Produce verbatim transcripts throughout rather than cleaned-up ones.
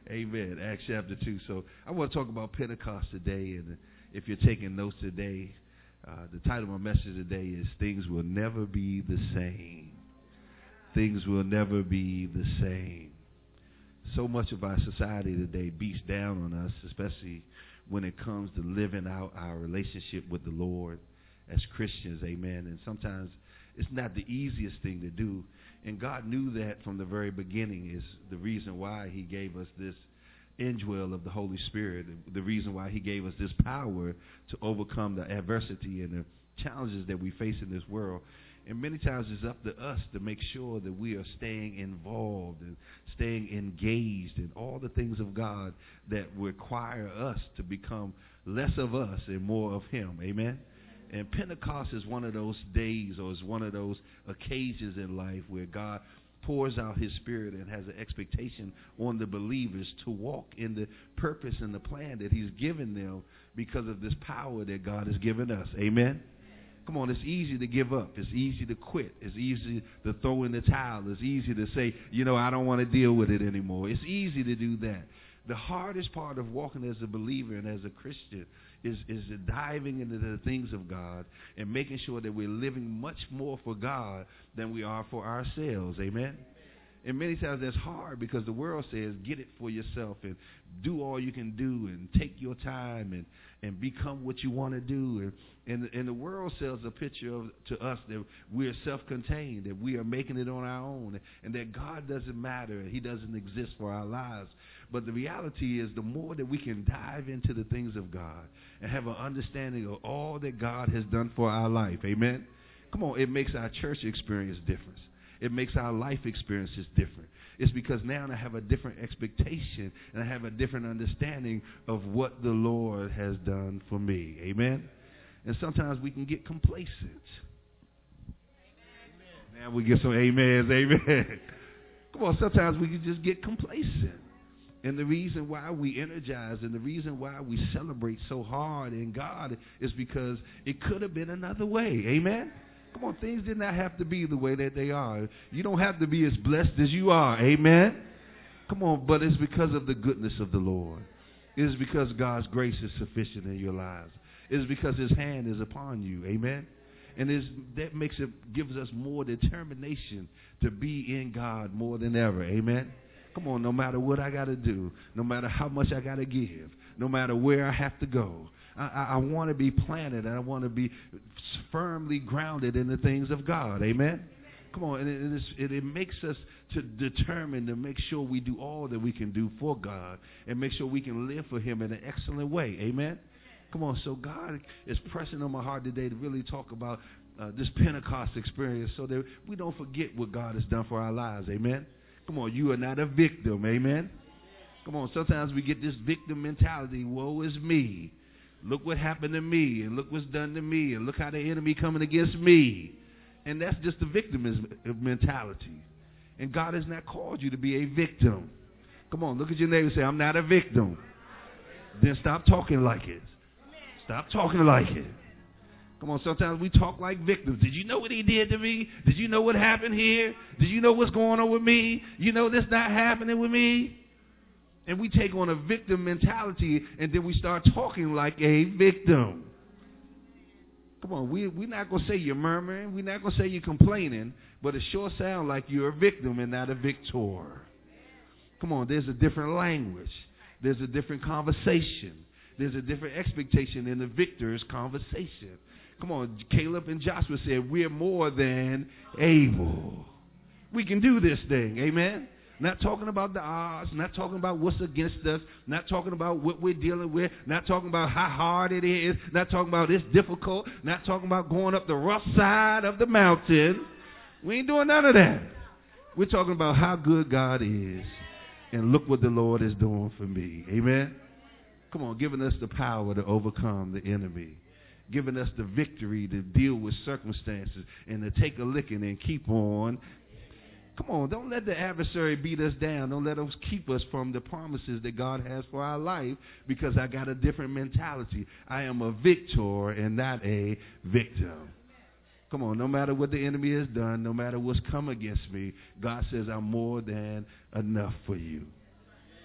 Amen. Acts chapter two. So I want to talk about Pentecost today. And if you're taking notes today, uh, the title of my message today is Things Will Never Be the Same. Things will never be the same. So much of our society today beats down on us, especially when it comes to living out our relationship with the Lord as Christians. Amen. And sometimes it's not the easiest thing to do. And God knew that from the very beginning is the reason why he gave us this indwell of the Holy Spirit, the reason why he gave us this power to overcome the adversity and the challenges that we face in this world. And many times it's up to us to make sure that we are staying involved and staying engaged in all the things of God that require us to become less of us and more of him. Amen. And Pentecost is one of those days, or is one of those occasions in life where God pours out his Spirit and has an expectation on the believers to walk in the purpose and the plan that he's given them because of this power that God has given us. Amen? Come on, it's easy to give up. It's easy to quit. It's easy to throw in the towel. It's easy to say, you know, I don't want to deal with it anymore. It's easy to do that. The hardest part of walking as a believer and as a Christian is, is diving into the things of God and making sure that we're living much more for God than we are for ourselves. Amen? And many times that's hard because the world says get it for yourself and do all you can do and take your time and, and become what you want to do. And, and, and the world sells a picture of, to us that we're self-contained, that we are making it on our own, and that God doesn't matter. He doesn't exist for our lives. But the reality is the more that we can dive into the things of God and have an understanding of all that God has done for our life. Amen? Come on, it makes our church experience different. It makes our life experiences different. It's because now I have a different expectation and I have a different understanding of what the Lord has done for me. Amen? And sometimes we can get complacent. Amen. Now we get some amens. Amen. Come on, sometimes we can just get complacent. And the reason why we energize and the reason why we celebrate so hard in God is because it could have been another way. Amen? Come on, things did not have to be the way that they are. You don't have to be as blessed as you are. Amen? Come on, but it's because of the goodness of the Lord. It is because God's grace is sufficient in your lives. It is because his hand is upon you. Amen? And it's, that makes it, gives us more determination to be in God more than ever. Amen? Come on, no matter what I got to do, no matter how much I got to give, no matter where I have to go, I, I, I want to be planted and I want to be firmly grounded in the things of God. Amen? Come on, and it, it, it makes us to determine to make sure we do all that we can do for God and make sure we can live for him in an excellent way. Amen? Come on, so God is pressing on my heart today to really talk about uh, this Pentecost experience so that we don't forget what God has done for our lives. Amen? Come on, you are not a victim. Amen? Come on, sometimes we get this victim mentality. Woe is me. Look what happened to me, and look what's done to me, and look how the enemy coming against me. And that's just the victim mentality. And God has not called you to be a victim. Come on, look at your neighbor and say, I'm not a victim. Then stop talking like it. Stop talking like it. Come on, sometimes we talk like victims. Did you know what he did to me? Did you know what happened here? Did you know what's going on with me? You know this not happening with me? And we take on a victim mentality, and then we start talking like a victim. Come on, we, we're not going to say you're murmuring. We're not going to say you're complaining, but it sure sounds like you're a victim and not a victor. Come on, there's a different language. There's a different conversation. There's a different expectation in the victor's conversation. Come on, Caleb and Joshua said, we're more than able. We can do this thing, amen? Not talking about the odds, not talking about what's against us, not talking about what we're dealing with, not talking about how hard it is, not talking about it's difficult, not talking about going up the rough side of the mountain. We ain't doing none of that. We're talking about how good God is, and look what the Lord is doing for me, amen? Come on, giving us the power to overcome the enemy. Giving us the victory to deal with circumstances and to take a licking and keep on. Come on, don't let the adversary beat us down. Don't let us keep us from the promises that God has for our life because I got a different mentality. I am a victor and not a victim. Come on, no matter what the enemy has done, no matter what's come against me, God says I'm more than enough for you.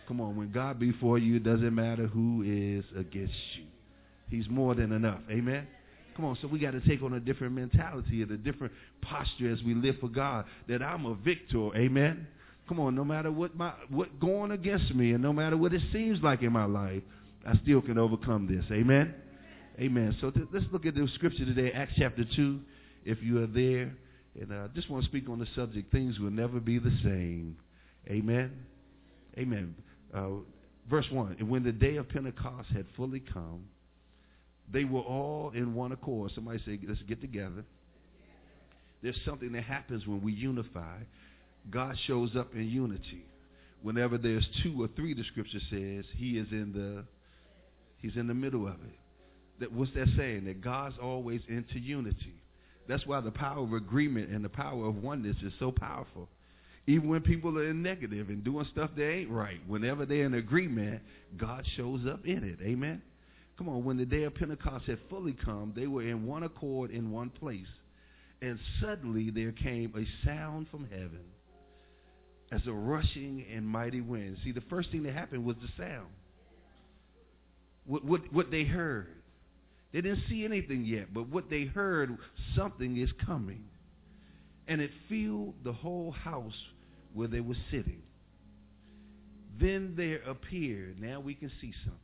Come on, when God be for you, it doesn't matter who is against you. He's more than enough. Amen? Come on, so we got to take on a different mentality and a different posture as we live for God, that I'm a victor. Amen? Come on, no matter what my what going against me and no matter what it seems like in my life, I still can overcome this. Amen? Amen. So th- let's look at the scripture today, Acts chapter two, if you are there. And I uh, just want to speak on the subject, things will never be the same. Amen? Amen. Uh, verse one, and when the day of Pentecost had fully come, they were all in one accord. Somebody say, let's get together. There's something that happens when we unify. God shows up in unity. Whenever there's two or three, the scripture says, he is in the, he's in the middle of it. That, what's that saying? That God's always into unity. That's why the power of agreement and the power of oneness is so powerful. Even when people are in negative and doing stuff that ain't right, whenever they're in agreement, God shows up in it. Amen? Come on, when the day of Pentecost had fully come, they were in one accord in one place. And suddenly there came a sound from heaven as a rushing and mighty wind. See, the first thing that happened was the sound. What, what, what they heard. They didn't see anything yet, but what they heard, something is coming. And it filled the whole house where they were sitting. Then there appeared, now we can see something,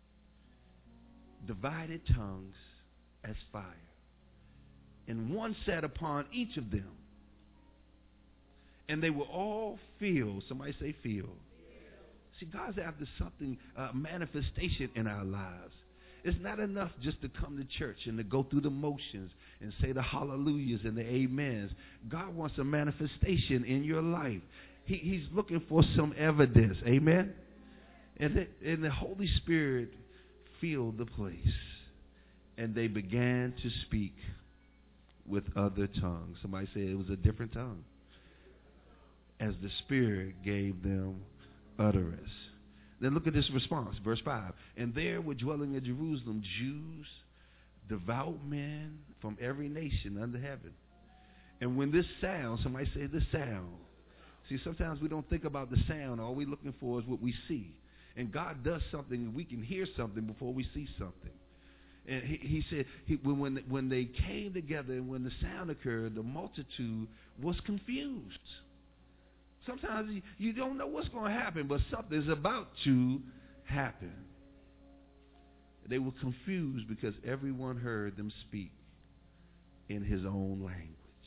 divided tongues as fire. And one sat upon each of them. And they were all filled. Somebody say filled. See, God's after something, a uh, manifestation in our lives. It's not enough just to come to church and to go through the motions and say the hallelujahs and the amens. God wants a manifestation in your life. He, he's looking for some evidence. Amen? And the, and the Holy Spirit filled the place. And they began to speak with other tongues. Somebody said it was a different tongue. As the Spirit gave them utterance. Then look at this response, verse five. And there were dwelling in Jerusalem Jews, devout men from every nation under heaven. And when this sound, somebody say this sound. See, sometimes we don't think about the sound. All we're looking for is what we see. And God does something, and we can hear something before we see something. And he, he said, he, when, when, when they came together and when the sound occurred, the multitude was confused. Sometimes you, you don't know what's going to happen, but something's about to happen. They were confused because everyone heard them speak in his own language.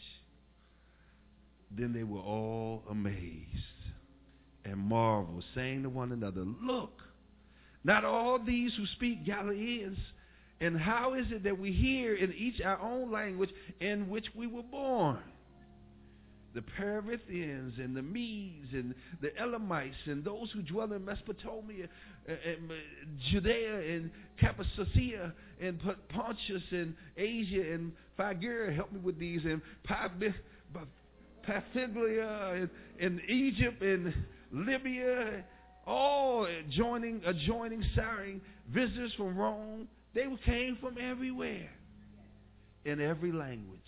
Then they were all amazed and marveled, saying to one another, look, not all these who speak Galileans, and how is it that we hear in each our own language in which we were born? The Perizzians and the Medes and the Elamites and those who dwell in Mesopotamia, and, and Judea and Cappadocia and Pontus and Asia and Phrygia, help me with these, and Pamphylia and, and Egypt and Libya, all joining, adjoining, Syrian, visitors from Rome. They came from everywhere in every language.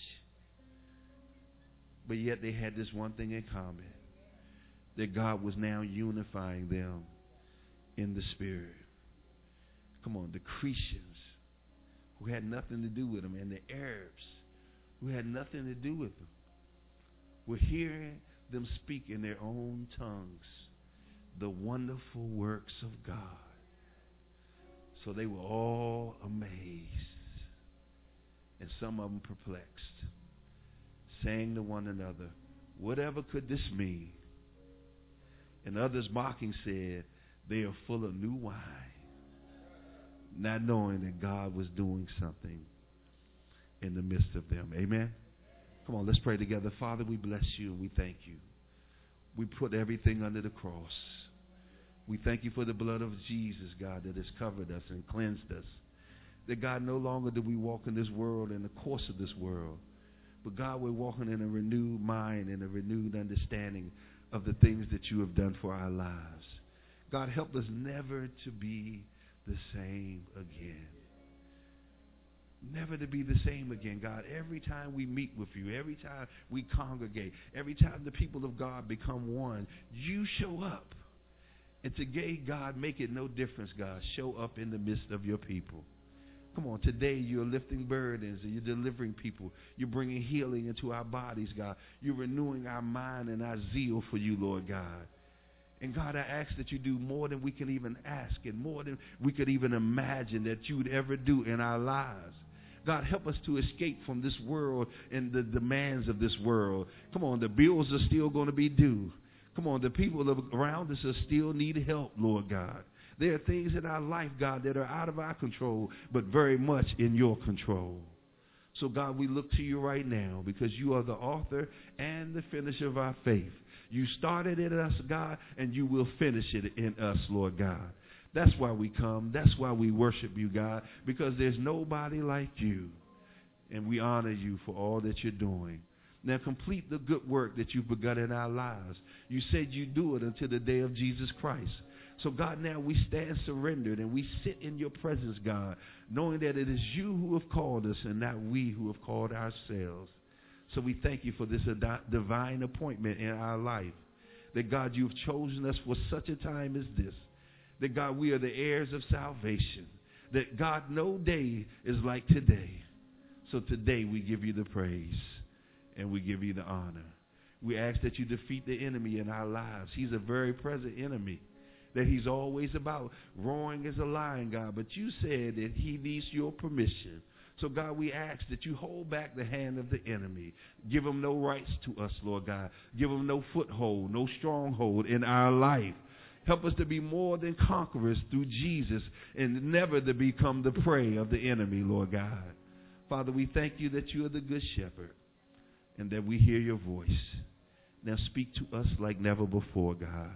But yet they had this one thing in common, that God was now unifying them in the Spirit. Come on, the Cretians, who had nothing to do with them, and the Arabs, who had nothing to do with them, were hearing them speak in their own tongues the wonderful works of God. So they were all amazed, and some of them perplexed, saying to one another, whatever could this mean? And others mocking said, they are full of new wine, not knowing that God was doing something in the midst of them. Amen? Come on, let's pray together. Father, we bless you and we thank you. We put everything under the cross. We thank you for the blood of Jesus, God, that has covered us and cleansed us. That, God, no longer do we walk in this world in the course of this world. But, God, we're walking in a renewed mind and a renewed understanding of the things that you have done for our lives. God, help us never to be the same again. Never to be the same again, God. Every time we meet with you, every time we congregate, every time the people of God become one, you show up. And today, God, make it no difference, God. Show up in the midst of your people. Come on, today you're lifting burdens and you're delivering people. You're bringing healing into our bodies, God. You're renewing our mind and our zeal for you, Lord God. And God, I ask that you do more than we can even ask and more than we could even imagine that you would ever do in our lives. God, help us to escape from this world and the demands of this world. Come on, the bills are still going to be due. Come on, the people around us are still need help, Lord God. There are things in our life, God, that are out of our control, but very much in your control. So, God, we look to you right now because you are the author and the finisher of our faith. You started it in us, God, and you will finish it in us, Lord God. That's why we come. That's why we worship you, God, because there's nobody like you. And we honor you for all that you're doing. Now complete the good work that you've begun in our lives. You said you do it until the day of Jesus Christ. So, God, now we stand surrendered and we sit in your presence, God, knowing that it is you who have called us and not we who have called ourselves. So we thank you for this divine appointment in our life. That, God, you've chosen us for such a time as this. That, God, we are the heirs of salvation. That, God, no day is like today. So today we give you the praise and we give you the honor. We ask that you defeat the enemy in our lives. He's a very present enemy. That he's always about roaring as a lion, God. But you said that he needs your permission. So, God, we ask that you hold back the hand of the enemy. Give him no rights to us, Lord God. Give him no foothold, no stronghold in our life. Help us to be more than conquerors through Jesus and never to become the prey of the enemy, Lord God. Father, we thank you that you are the good shepherd and that we hear your voice. Now speak to us like never before, God,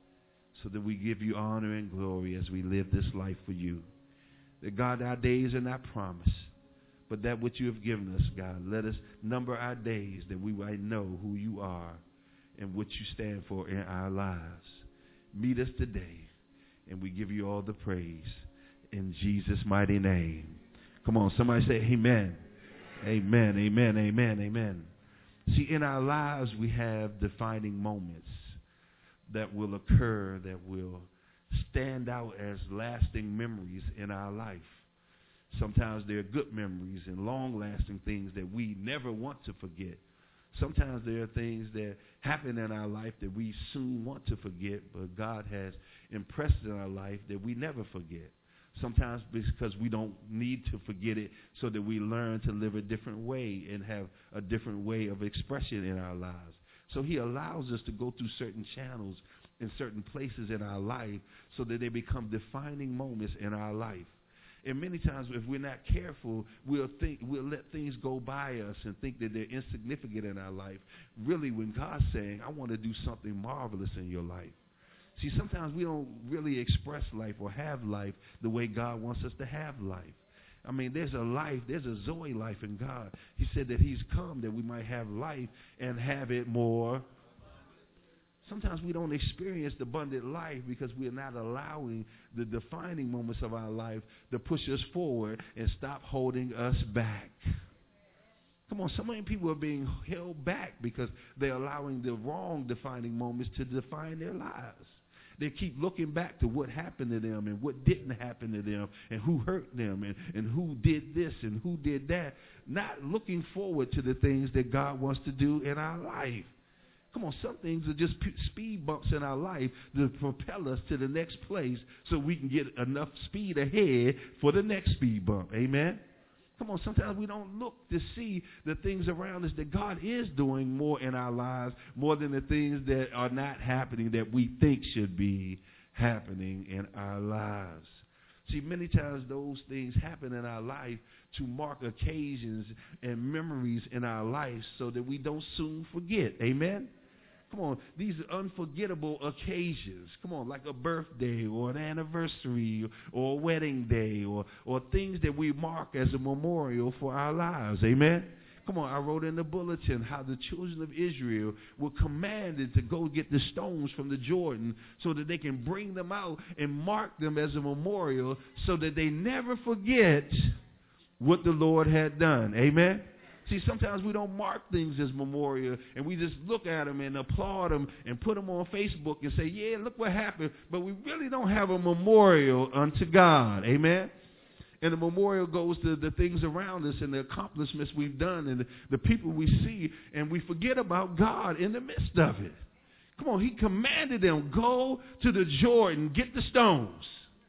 so that we give you honor and glory as we live this life for you. That, God, our days are not promised, but that which you have given us, God, let us number our days that we might know who you are and what you stand for in our lives. Meet us today, and we give you all the praise in Jesus' mighty name. Come on, somebody say amen. Amen, amen, amen, amen. See, in our lives we have defining moments that will occur, that will stand out as lasting memories in our life. Sometimes they're good memories and long-lasting things that we never want to forget. Sometimes there are things that happen in our life that we soon want to forget, but God has impressed in our life that we never forget. Sometimes because we don't need to forget it so that we learn to live a different way and have a different way of expression in our lives. So he allows us to go through certain channels in certain places in our life so that they become defining moments in our life. And many times if we're not careful, we'll think we'll let things go by us and think that they're insignificant in our life. Really, when God's saying, I want to do something marvelous in your life. See, sometimes we don't really express life or have life the way God wants us to have life. I mean, there's a life, there's a Zoe life in God. He said that he's come that we might have life and have it more. Sometimes we don't experience the abundant life because we are not allowing the defining moments of our life to push us forward and stop holding us back. Come on, so many people are being held back because they're allowing the wrong defining moments to define their lives. They keep looking back to what happened to them and what didn't happen to them and who hurt them and, and who did this and who did that, not looking forward to the things that God wants to do in our life. Come on, some things are just speed bumps in our life to propel us to the next place so we can get enough speed ahead for the next speed bump. Amen? Come on, sometimes we don't look to see the things around us that God is doing more in our lives, more than the things that are not happening that we think should be happening in our lives. See, many times those things happen in our life to mark occasions and memories in our life so that we don't soon forget. Amen? Come on, these are unforgettable occasions. Come on, like a birthday or an anniversary or a wedding day or, or things that we mark as a memorial for our lives. Amen? Come on, I wrote in the bulletin how the children of Israel were commanded to go get the stones from the Jordan so that they can bring them out and mark them as a memorial so that they never forget what the Lord had done. Amen? See, sometimes we don't mark things as memorial, and we just look at them and applaud them and put them on Facebook and say, yeah, look what happened. But we really don't have a memorial unto God. Amen? And the memorial goes to the things around us and the accomplishments we've done and the, the people we see, and we forget about God in the midst of it. Come on, he commanded them, go to the Jordan, get the stones.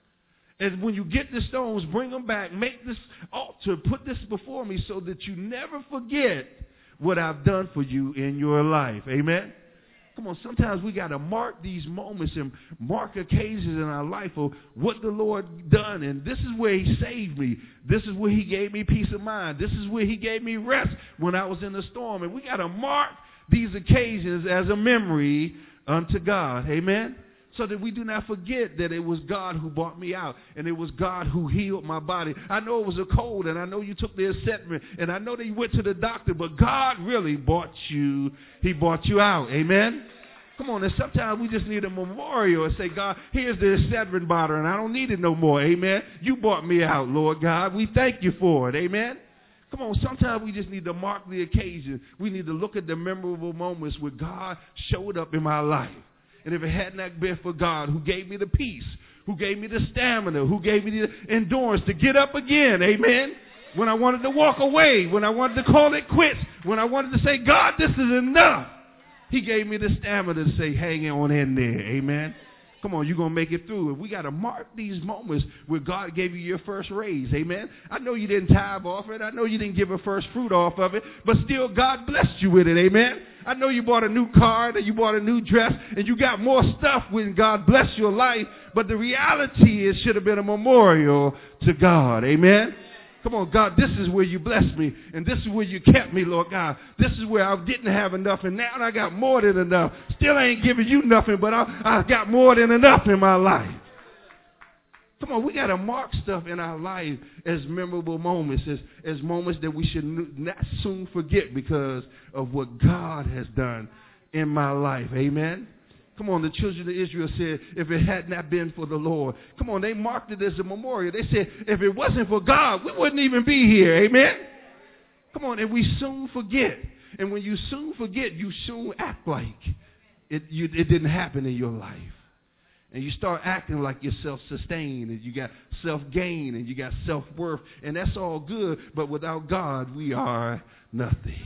And when you get the stones, bring them back, make this altar, put this before me so that you never forget what I've done for you in your life. Amen? Come on, sometimes we got to mark these moments and mark occasions in our life of what the Lord done. And this is where he saved me. This is where he gave me peace of mind. This is where he gave me rest when I was in the storm. And we got to mark these occasions as a memory unto God. Amen? So that we do not forget that it was God who brought me out, and it was God who healed my body. I know it was a cold, and I know you took the Acetrin, and I know that you went to the doctor, but God really brought you, he brought you out. Amen? Come on, and sometimes we just need a memorial and say, God, here's the Acetrin bottle, and I don't need it no more. Amen? You brought me out, Lord God. We thank you for it. Amen? Come on, sometimes we just need to mark the occasion. We need to look at the memorable moments where God showed up in my life. And if it had not been for God who gave me the peace, who gave me the stamina, who gave me the endurance to get up again, amen, when I wanted to walk away, when I wanted to call it quits, when I wanted to say, God, this is enough, he gave me the stamina to say, hang on in there, amen. Come on, you're going to make it through. And we got to mark these moments where God gave you your first raise. Amen. I know you didn't tithe off it. I know you didn't give a first fruit off of it. But still, God blessed you with it. Amen. I know you bought a new car and you bought a new dress and you got more stuff when God blessed your life. But the reality is, it should have been a memorial to God. Amen. Come on, God, this is where you blessed me, and this is where you kept me, Lord God. This is where I didn't have enough, and now I got more than enough. Still ain't giving you nothing, but I, I got more than enough in my life. Come on, we got to mark stuff in our life as memorable moments, as, as moments that we should not soon forget because of what God has done in my life. Amen. Come on, the children of Israel said, if it had not been for the Lord. Come on, they marked it as a memorial. They said, if it wasn't for God, we wouldn't even be here. Amen? Come on, and we soon forget. And when you soon forget, you soon act like it, you, it didn't happen in your life. And you start acting like you're self-sustained, and you got self-gain, and you got self-worth, and that's all good, but without God, we are nothing.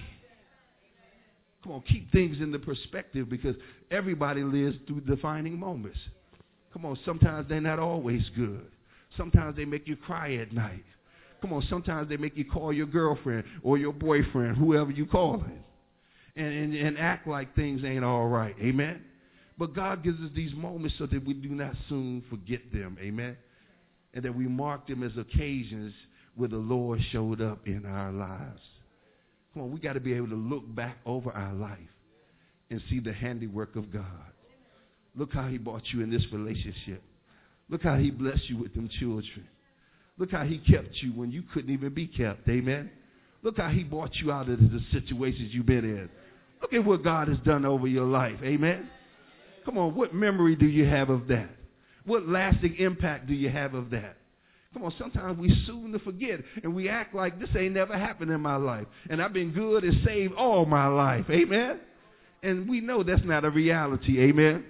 Come on, keep things in the perspective because everybody lives through defining moments. Come on, sometimes they're not always good. Sometimes they make you cry at night. Come on, sometimes they make you call your girlfriend or your boyfriend, whoever you call it, and, and, and act like things ain't all right. Amen? But God gives us these moments so that we do not soon forget them. Amen? And that we mark them as occasions where the Lord showed up in our lives. Come on, we got to be able to look back over our life and see the handiwork of God. Look how he brought you in this relationship. Look how he blessed you with them children. Look how he kept you when you couldn't even be kept. Amen. Look how he brought you out of the situations you've been in. Look at what God has done over your life. Amen. Come on, what memory do you have of that? What lasting impact do you have of that? Come on, sometimes we soon to forget, and we act like this ain't never happened in my life. And I've been good and saved all my life. Amen? And we know that's not a reality. Amen?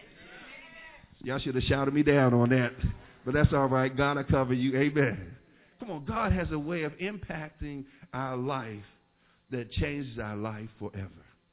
Y'all should have shouted me down on that. But that's all right. God will cover you. Amen. Come on, God has a way of impacting our life that changes our life forever.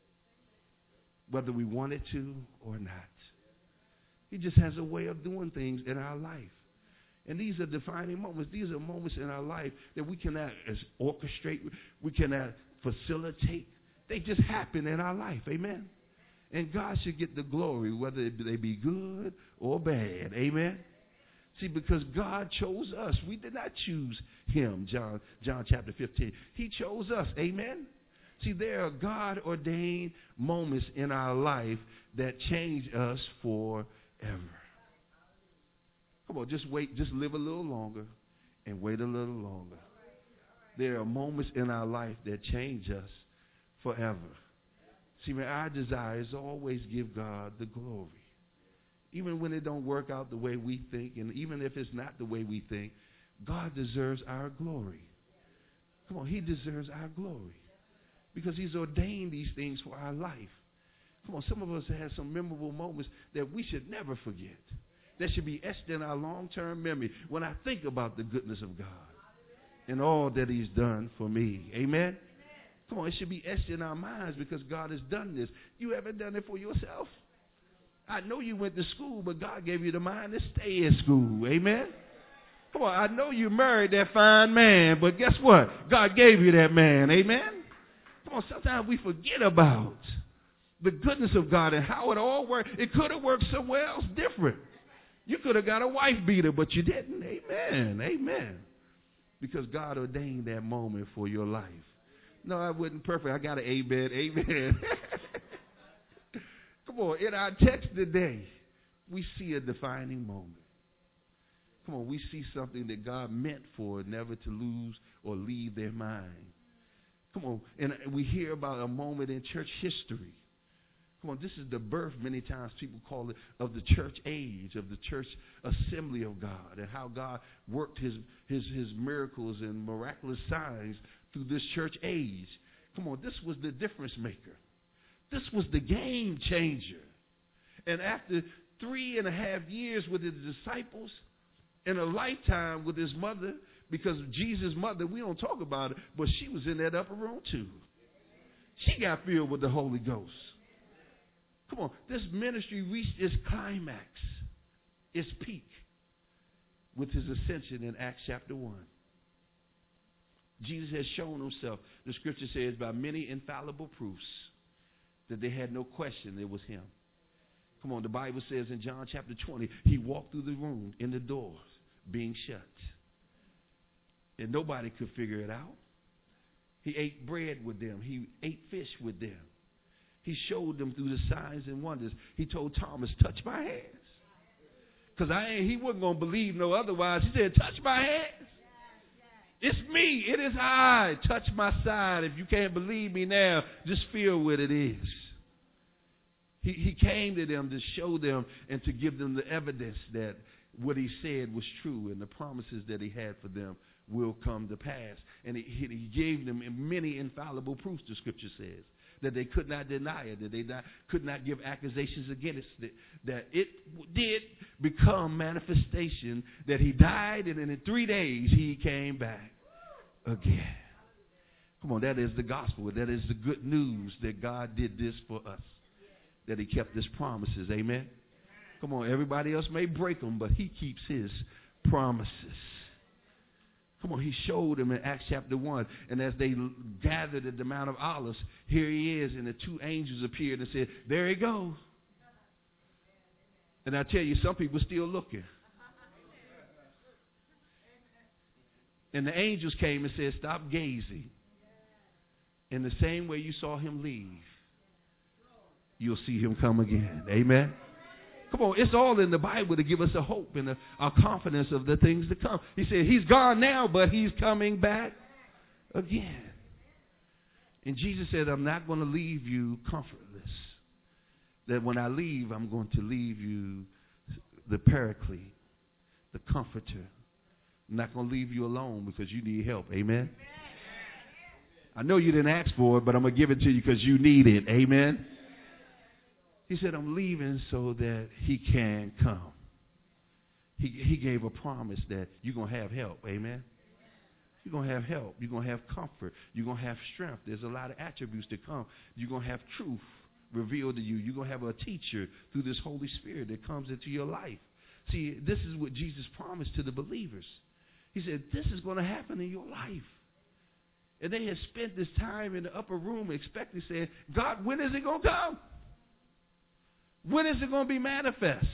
Whether we want it to or not. He just has a way of doing things in our life. And these are defining moments. These are moments in our life that we cannot as orchestrate, we cannot facilitate. They just happen in our life. Amen. And God should get the glory, whether they be good or bad. Amen. See, because God chose us. We did not choose him, John, John chapter fifteen. He chose us. Amen. See, there are God-ordained moments in our life that change us forever. Come on, just wait, just live a little longer and wait a little longer. There are moments in our life that change us forever. See, man, our desire is to always give God the glory. Even when it don't work out the way we think, and even if it's not the way we think, God deserves our glory. Come on, he deserves our glory. because he's ordained these things for our life. Come on, some of us have had some memorable moments that we should never forget. That should be etched in our long-term memory when I think about the goodness of God and all that he's done for me. Amen? Come on, it should be etched in our minds because God has done this. You haven't done it for yourself. I know you went to school, but God gave you the mind to stay in school. Amen? Come on, I know you married that fine man, but guess what? God gave you that man. Amen? Come on, sometimes we forget about the goodness of God and how it all worked. It could have worked somewhere else different. You could have got a wife beater, but you didn't. Amen. Amen. Because God ordained that moment for your life. No, I wasn't perfect. I got an amen. Amen. Come on. In our text today, we see a defining moment. Come on. We see something that God meant for never to lose or leave their mind. Come on. And we hear about a moment in church history. Come on, this is the birth, many times people call it, of the church age, of the church assembly of God, and how God worked his, his, his miracles and miraculous signs through this church age. Come on, this was the difference maker. This was the game changer. And after three and a half years with his disciples and a lifetime with his mother, because Jesus' mother, we don't talk about it, but she was in that upper room too. She got filled with the Holy Ghost. Come on, this ministry reached its climax, its peak, with his ascension in Acts chapter one. Jesus has shown himself, the scripture says, by many infallible proofs that they had no question it was him. Come on, the Bible says in John chapter twenty, he walked through the room in the doors being shut. And nobody could figure it out. He ate bread with them. He ate fish with them. He showed them through the signs and wonders. He told Thomas, touch my hands. Because I ain't, he wasn't going to believe no otherwise. He said, touch my hands. It's me. It is I. Touch my side. If you can't believe me now, just feel what it is. He, he came to them to show them and to give them the evidence that what he said was true and the promises that he had for them will come to pass. And he, he gave them many infallible proofs, the scripture says, that they could not deny it, that they not, could not give accusations against it, that it did become manifestation, that he died and then in three days he came back again. Come on, that is the gospel. That is the good news that God did this for us, that he kept his promises. Amen. Come on, everybody else may break them, but he keeps his promises. Come on, he showed them in Acts chapter one. And as they gathered at the Mount of Olives, here he is, and the two angels appeared and said, there he goes. And I tell you, some people are still looking. And the angels came and said, stop gazing. In the same way you saw him leave, you'll see him come again. Amen. Come on, it's all in the Bible to give us a hope and a, a confidence of the things to come. He said, he's gone now, but he's coming back again. And Jesus said, I'm not going to leave you comfortless. That when I leave, I'm going to leave you the Paraclete, the Comforter. I'm not going to leave you alone because you need help. Amen? I know you didn't ask for it, but I'm going to give it to you because you need it. Amen? He said, I'm leaving so that he can come. He, he gave a promise that you're going to have help. Amen? You're going to have help. You're going to have comfort. You're going to have strength. There's a lot of attributes to come. You're going to have truth revealed to you. You're going to have a teacher through this Holy Spirit that comes into your life. See, this is what Jesus promised to the believers. He said, this is going to happen in your life. And they had spent this time in the upper room expecting, saying, God, when is it going to come? When is it going to be manifest?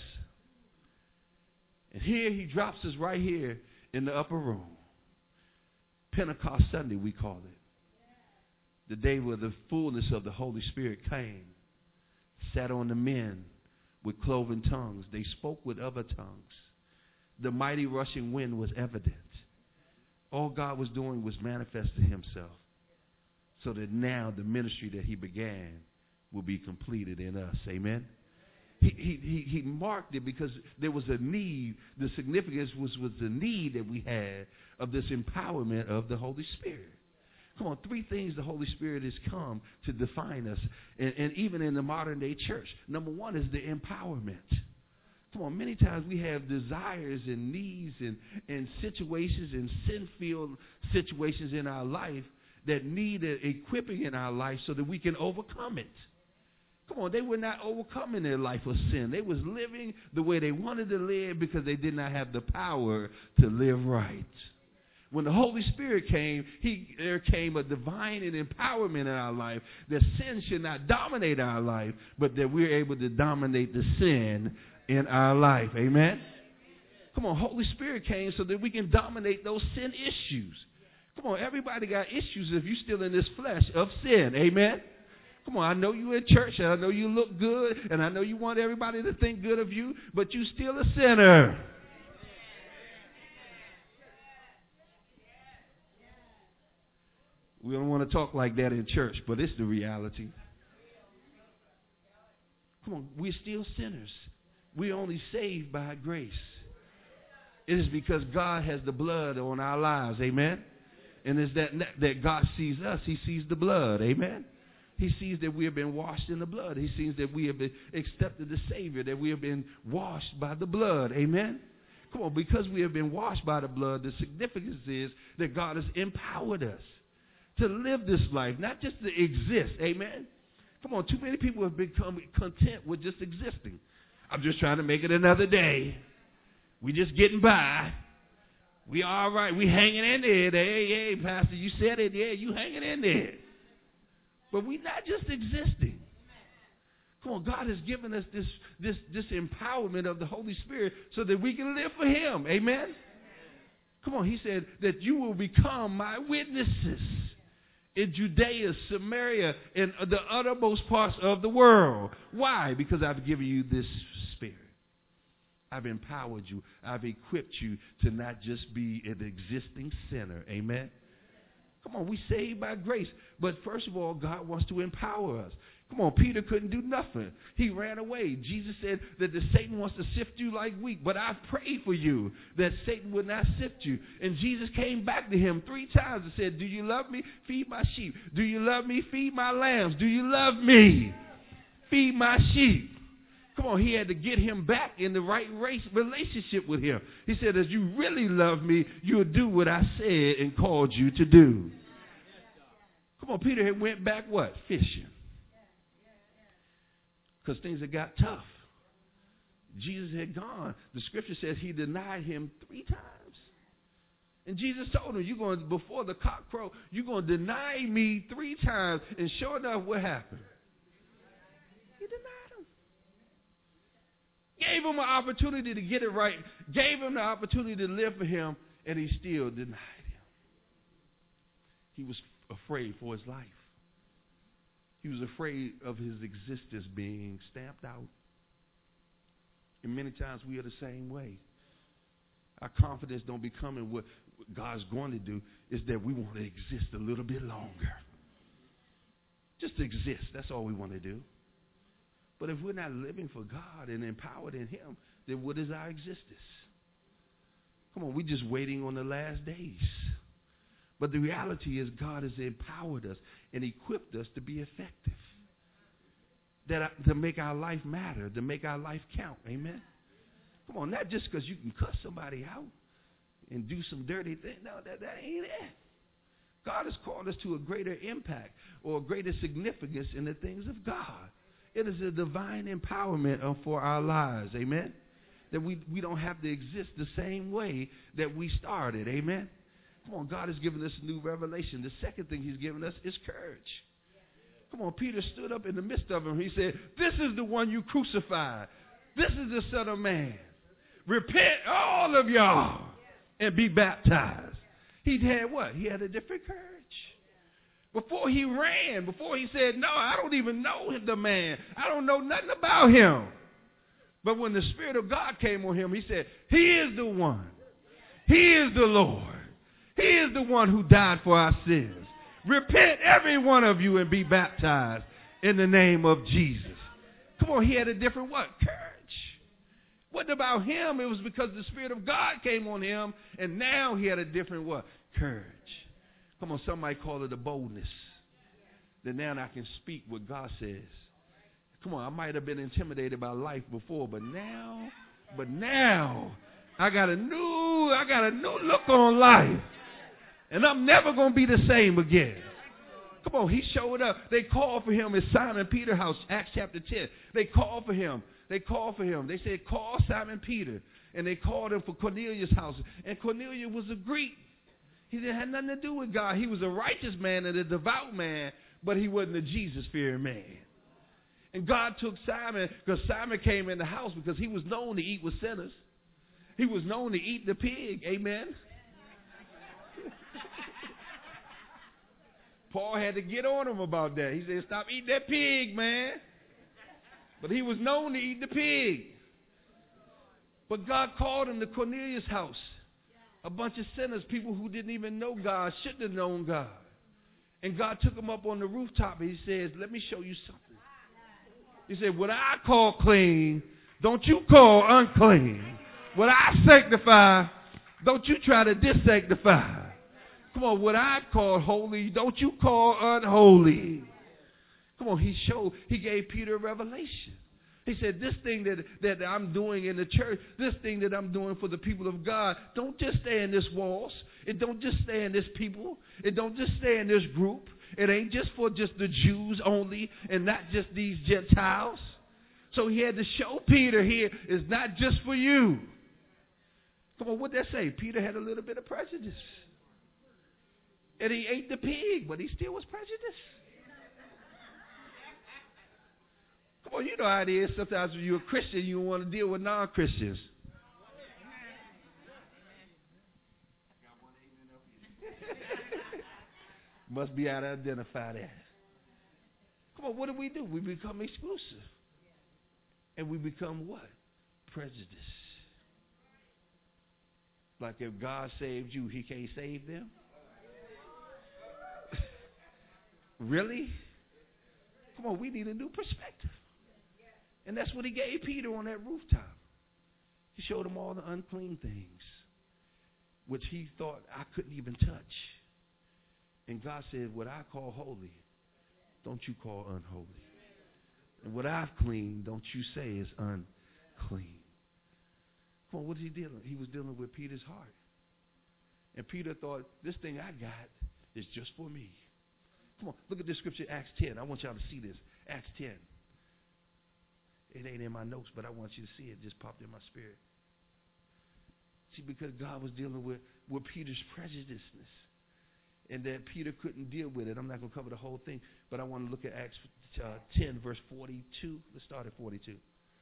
And here he drops us right here in the upper room. Pentecost Sunday, we call it. The day where the fullness of the Holy Spirit came, sat on the men with cloven tongues. They spoke with other tongues. The mighty rushing wind was evident. All God was doing was manifesting himself so that now the ministry that he began will be completed in us. Amen? He, he, he marked it because there was a need. The significance was, was the need that we had of this empowerment of the Holy Spirit. Come on, three things the Holy Spirit has come to define us, and, and even in the modern day church. Number one is the empowerment. Come on, many times we have desires and needs and, and situations and sin-filled situations in our life that need an equipping in our life so that we can overcome it. Come on, they were not overcoming their life of sin. They was living the way they wanted to live because they did not have the power to live right. When the Holy Spirit came, he, there came a divine and empowerment in our life that sin should not dominate our life, but that we're able to dominate the sin in our life. Amen? Come on, Holy Spirit came so that we can dominate those sin issues. Come on, everybody got issues if you're still in this flesh of sin. Amen? Come on, I know you're in church, and I know you look good, and I know you want everybody to think good of you, but you're still a sinner. We don't want to talk like that in church, but it's the reality. Come on, we're still sinners. We're only saved by grace. It is because God has the blood on our lives, amen? And it's that, that God sees us, he sees the blood, amen? He sees that we have been washed in the blood. He sees that we have been accepted the Savior, that we have been washed by the blood, amen? Come on, because we have been washed by the blood, the significance is that God has empowered us to live this life, not just to exist, amen? Come on, too many people have become content with just existing. I'm just trying to make it another day. We just getting by. We all right. We hanging in there. Hey, hey, Pastor, you said it. Yeah, you hanging in there. But we not just existing. Come on, God has given us this, this, this empowerment of the Holy Spirit so that we can live for him. Amen? Come on, he said that you will become my witnesses in Judea, Samaria, and the uttermost parts of the world. Why? Because I've given you this Spirit. I've empowered you. I've equipped you to not just be an existing sinner. Amen? Come on, we saved by grace. But first of all, God wants to empower us. Come on, Peter couldn't do nothing. He ran away. Jesus said that the Satan wants to sift you like wheat, but I've prayed for you that Satan would not sift you. And Jesus came back to him three times and said, do you love me? Feed my sheep. Do you love me? Feed my lambs. Do you love me? Feed my sheep. Come on, he had to get him back in the right race relationship with him. He said, as you really love me, you'll do what I said and called you to do. Come on, Peter had went back what? Fishing. Because things had got tough. Jesus had gone. The scripture says he denied him three times. And Jesus told him, you're going to, before the cock crow, you're going to deny me three times. And sure enough, what happened? He denied him. Gave him an opportunity to get it right. Gave him the opportunity to live for him. And he still denied him. He was afraid for his life. He was afraid of his existence being stamped out. And many times we are the same way. Our confidence don't become in what God's going to do. Is that we want to exist a little bit longer. Just exist. That's all we want to do. But if we're not living for God and empowered in him, then what is our existence? Come on, we're just waiting on the last days. But the reality is God has empowered us and equipped us to be effective. That to make our life matter, to make our life count. Amen? Come on, not just because you can cuss somebody out and do some dirty thing. No, that, that ain't it. God has called us to a greater impact or a greater significance in the things of God. It is a divine empowerment for our lives. Amen? That we, we don't have to exist the same way that we started. Amen? Come on, God has given us a new revelation. The second thing he's given us is courage. Come on, Peter stood up in the midst of him. He said, this is the one you crucified. This is the Son of Man. Repent, all of y'all, and be baptized. He had what? He had a different courage. Before he ran, before he said, no, I don't even know the man. I don't know nothing about him. But when the Spirit of God came on him, he said, he is the one. He is the Lord. He is the one who died for our sins. Repent, every one of you, and be baptized in the name of Jesus. Come on, he had a different what? Courage. What about him? It was because the Spirit of God came on him, and now he had a different what? Courage. Come on, somebody call it a boldness. Then now I can speak what God says. Come on, I might have been intimidated by life before, but now, but now I got a new, I got a new look on life. And I'm never going to be the same again. Come on, he showed up. They called for him at Simon Peter's house, Acts chapter ten. They called for him. They called for him. They said, call Simon Peter. And they called him for Cornelius' house. And Cornelius was a Greek. He didn't have nothing to do with God. He was a righteous man and a devout man, but he wasn't a Jesus-fearing man. And God took Simon, because Simon came in the house because he was known to eat with sinners. He was known to eat the pig. Amen. Paul had to get on him about that. He said, stop eating that pig, man. But he was known to eat the pig. But God called him to Cornelius' house. A bunch of sinners, people who didn't even know God, shouldn't have known God. And God took him up on the rooftop and he says, let me show you something. He said, what I call clean, don't you call unclean. What I sanctify, don't you try to dissanctify. Come on, what I call holy, don't you call unholy. Come on, he showed, he gave Peter a revelation. He said, this thing that, that I'm doing in the church, this thing that I'm doing for the people of God, don't just stay in this walls. It don't just stay in this people. It don't just stay in this group. It ain't just for just the Jews only and not just these Gentiles. So he had to show Peter here, it's not just for you. Come on, what'd that say? Peter had a little bit of prejudice. And he ate the pig, but he still was prejudiced. Come on, you know how it is. Sometimes when you're a Christian, you don't want to deal with non-Christians. Must be how to identify that. Come on, what do we do? We become exclusive. And we become what? Prejudice. Like if God saved you, he can't save them? Really? Come on, we need a new perspective. And that's what he gave Peter on that rooftop. He showed him all the unclean things, which he thought I couldn't even touch. And God said, what I call holy, don't you call unholy. And what I've cleaned, don't you say is unclean. Come on, what is he dealing with? He was dealing with Peter's heart. And Peter thought, this thing I got is just for me. Come on, look at this scripture, Acts ten. I want y'all to see this. Acts ten. It ain't in my notes, but I want you to see it. It just popped in my spirit. See, because God was dealing with, with Peter's prejudiceness. And that Peter couldn't deal with it. I'm not going to cover the whole thing, but I want to look at Acts uh, ten, verse forty-two. Let's start at forty-two.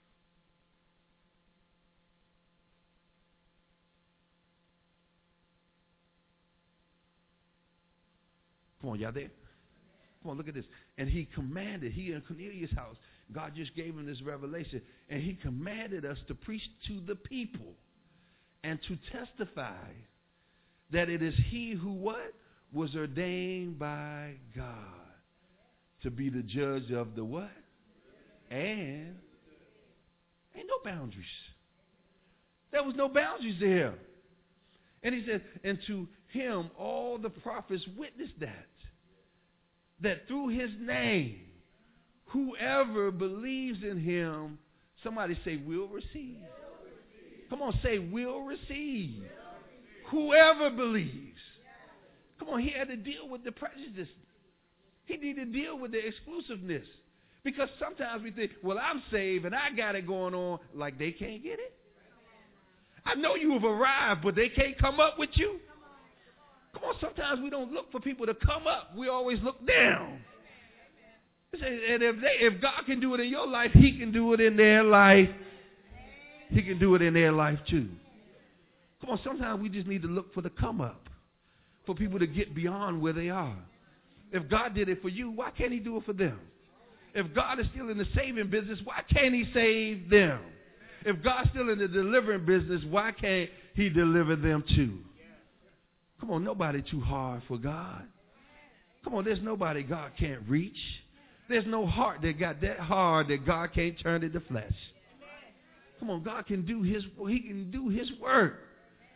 Come on, y'all there? Come on, look at this. And he commanded, he in Cornelius' house, God just gave him this revelation, and he commanded us to preach to the people and to testify that it is he who what? Was ordained by God to be the judge of the what? And ain't no boundaries. There was no boundaries to him. And he said, and to him all the prophets witnessed that. That through his name, whoever believes in him, somebody say, will receive. Come on, say, will receive. Whoever believes. Come on, he had to deal with the prejudice. He needed to deal with the exclusiveness. Because sometimes we think, well, I'm saved and I got it going on, like they can't get it. I know you have arrived, but they can't come up with you. Come on, sometimes we don't look for people to come up. We always look down. And if, they, if God can do it in your life, he can do it in their life. He can do it in their life too. Come on, sometimes we just need to look for the come up. For people to get beyond where they are. If God did it for you, why can't he do it for them? If God is still in the saving business, why can't he save them? If God's still in the delivering business, why can't he deliver them too? Come on, nobody too hard for God. Come on, there's nobody God can't reach. There's no heart that got that hard that God can't turn into flesh. Come on, God can do his, he can do his work.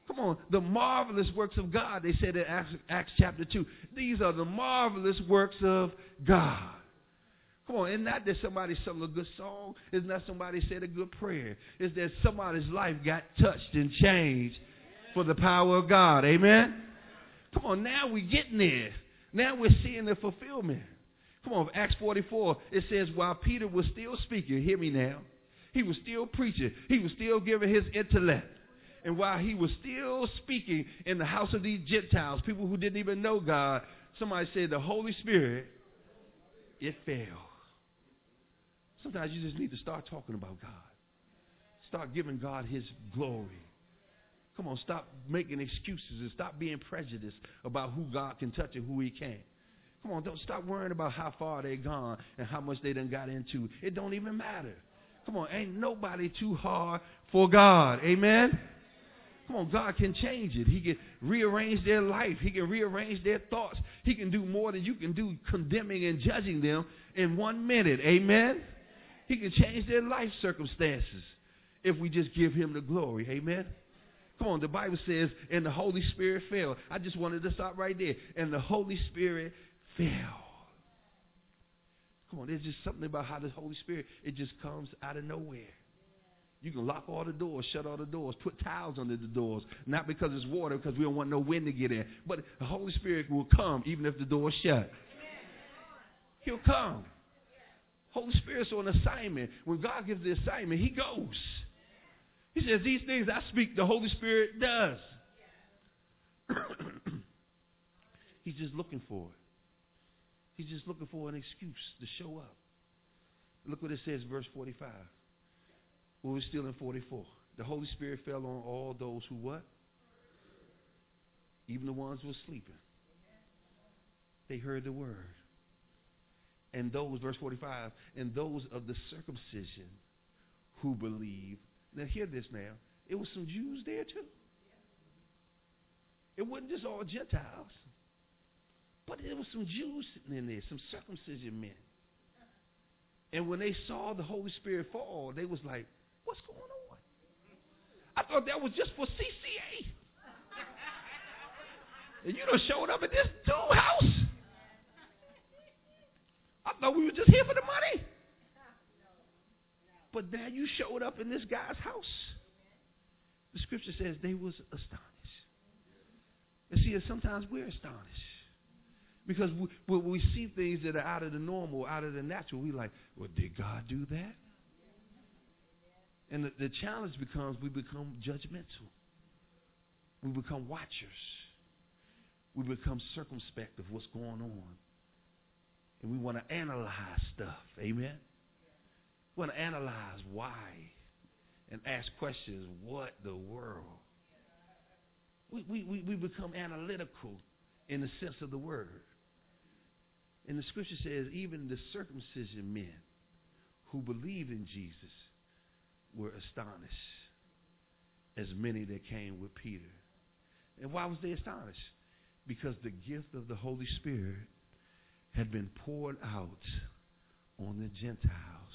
Come on, the marvelous works of God, they said in Acts, Acts chapter two. These are the marvelous works of God. Come on, it's not that somebody sung a good song. It's not somebody said a good prayer. It's that somebody's life got touched and changed for the power of God. Amen? Come on, now we're getting there. Now we're seeing the fulfillment. Come on, Acts forty-four, it says, while Peter was still speaking, hear me now, he was still preaching. He was still giving his intellect. And while he was still speaking in the house of these Gentiles, people who didn't even know God, somebody said the Holy Spirit, it fell. Sometimes you just need to start talking about God. Start giving God his glory. Come on, stop making excuses and stop being prejudiced about who God can touch and who he can't. Come on, don't stop worrying about how far they gone and how much they done got into. It don't even matter. Come on, ain't nobody too hard for God. Amen? Come on, God can change it. He can rearrange their life. He can rearrange their thoughts. He can do more than you can do condemning and judging them in one minute. Amen? He can change their life circumstances if we just give him the glory. Amen? Come on, the Bible says, and the Holy Spirit fell. I just wanted to stop right there. And the Holy Spirit fell. Come on, there's just something about how the Holy Spirit, it just comes out of nowhere. You can lock all the doors, shut all the doors, put towels under the doors. Not because it's water, because we don't want no wind to get in. But the Holy Spirit will come even if the door is shut. He'll come. Holy Spirit's on assignment. When God gives the assignment, he goes. He says, these things I speak, the Holy Spirit does. He's just looking for it. He's just looking for an excuse to show up. Look what it says, verse forty-five. Well, we're still in forty-four. The Holy Spirit fell on all those who what? Even the ones who were sleeping. They heard the word. And those, verse forty-five, and those of the circumcision who believe. Now hear this now. It was some Jews there too. It wasn't just all Gentiles. But there was some Jews sitting in there, some circumcision men. And when they saw the Holy Spirit fall, they was like, what's going on? I thought that was just for C C A. And you done showed up at this dude's house. I thought we were just here for the money. But now you showed up in this guy's house. The scripture says they was astonished. And see, sometimes we're astonished. Because we, when we see things that are out of the normal, out of the natural, we're like, well, did God do that? And the, the challenge becomes we become judgmental. We become watchers. We become circumspect of what's going on. And we want to analyze stuff. Amen? We want to analyze why and ask questions, what the world? We, we, we, we become analytical in the sense of the word. And the scripture says even the circumcision men who believed in Jesus were astonished, as many that came with Peter. And why was they astonished? Because the gift of the Holy Spirit had been poured out on the Gentiles.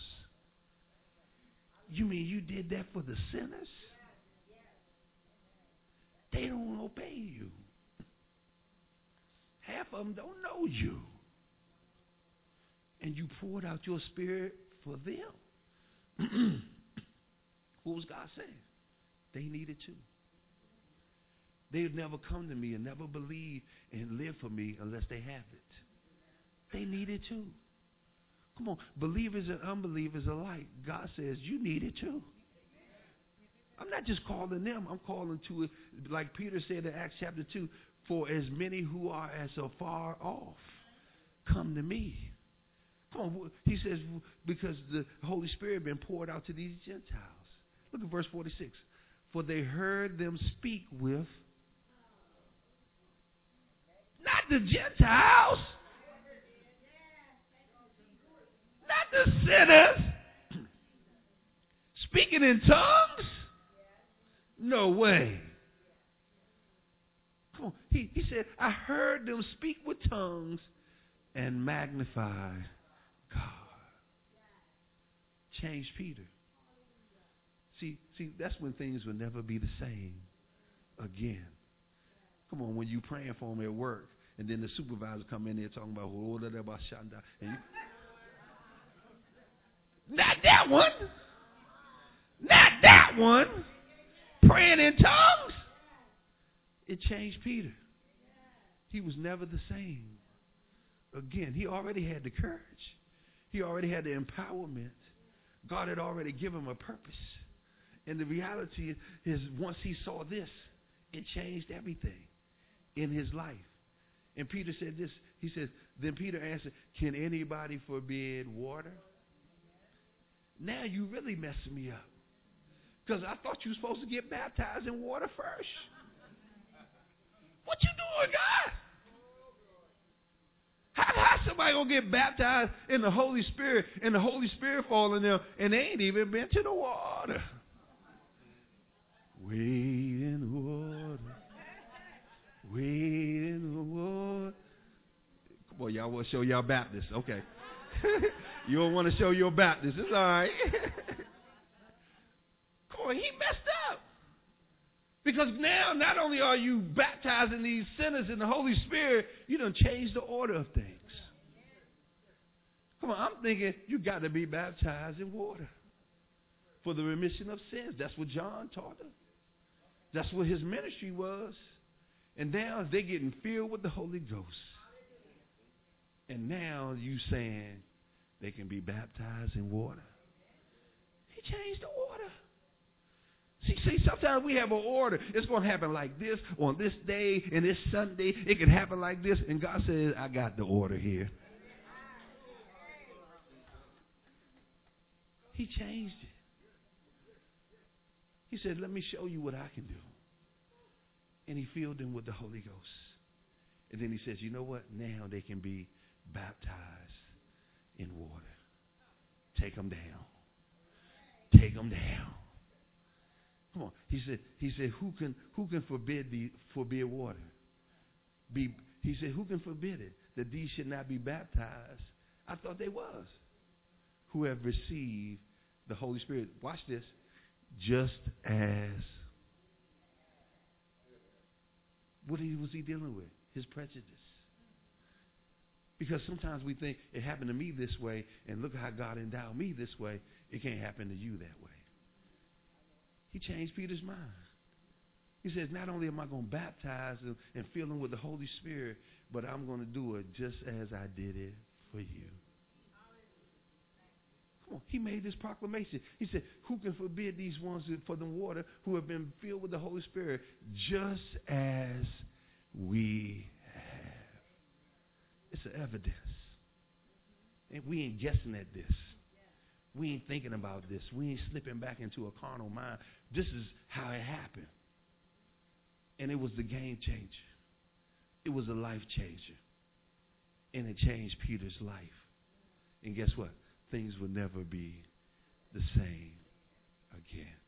You mean you did that for the sinners? They don't obey you. Half of them don't know you. And you poured out your spirit for them. What was God saying? They needed to. They would never come to me and never believe and live for me unless they have it. They needed to. Come on, believers and unbelievers alike. God says you need it too. I'm not just calling them. I'm calling to it, like Peter said in Acts chapter two, for as many who are as afar off, come to me. Come on, he says, because the Holy Spirit had been poured out to these Gentiles. Look at verse forty-six. For they heard them speak with, not the Gentiles, not the sinners, speaking in tongues? No way. Come on. He, he said, I heard them speak with tongues and magnify God. Change Peter. See, see, that's when things will never be the same again. Come on, when you praying for them at work, and then the supervisor come in there talking about, oh, da, da, ba, shanda, and you, not that one. Not that one. Praying in tongues. It changed Peter. He was never the same. Again, he already had the courage. He already had the empowerment. God had already given him a purpose. And the reality is, once he saw this, it changed everything in his life. And Peter said this. He said, then Peter answered, can anybody forbid water? Now you really messing me up. Because I thought you were supposed to get baptized in water first. What you doing, God? How, how somebody going to get baptized in the Holy Spirit and the Holy Spirit fall in them and they ain't even been to the water? Wade in the water. Wade in the water. Come on, y'all want to show y'all Baptists. Okay. You don't want to show your Baptist. It's all right. Come on, he messed up. Because now, not only are you baptizing these sinners in the Holy Spirit, you done changed the order of things. Come on, I'm thinking you got to be baptized in water for the remission of sins. That's what John taught us. That's what his ministry was. And now they're getting filled with the Holy Ghost. And now you saying they can be baptized in water. He changed the order. See, see, sometimes we have an order. It's going to happen like this on this day and this Sunday. It can happen like this. And God says, I got the order here. He changed it. He said, let me show you what I can do. And he filled them with the Holy Ghost. And then he says, you know what? Now they can be baptized in water. Take them down. Take them down. Come on. He said, he said, who can who can forbid the forbid water? Be he said, who can forbid it? That these should not be baptized. I thought they was. Who have received the Holy Spirit. Watch this. Just as what was he dealing with? His prejudice. Because sometimes we think it happened to me this way, and look how God endowed me this way. It can't happen to you that way. He changed Peter's mind. He says, not only am I going to baptize them and fill them with the Holy Spirit, but I'm going to do it just as I did it for you. Come on. He made this proclamation. He said, who can forbid these ones for the water who have been filled with the Holy Spirit just as we have? It's an evidence. And we ain't guessing at this. We ain't thinking about this. We ain't slipping back into a carnal mind. This is how it happened. And it was the game changer. It was a life changer. And it changed Peter's life. And guess what? Things will never be the same again.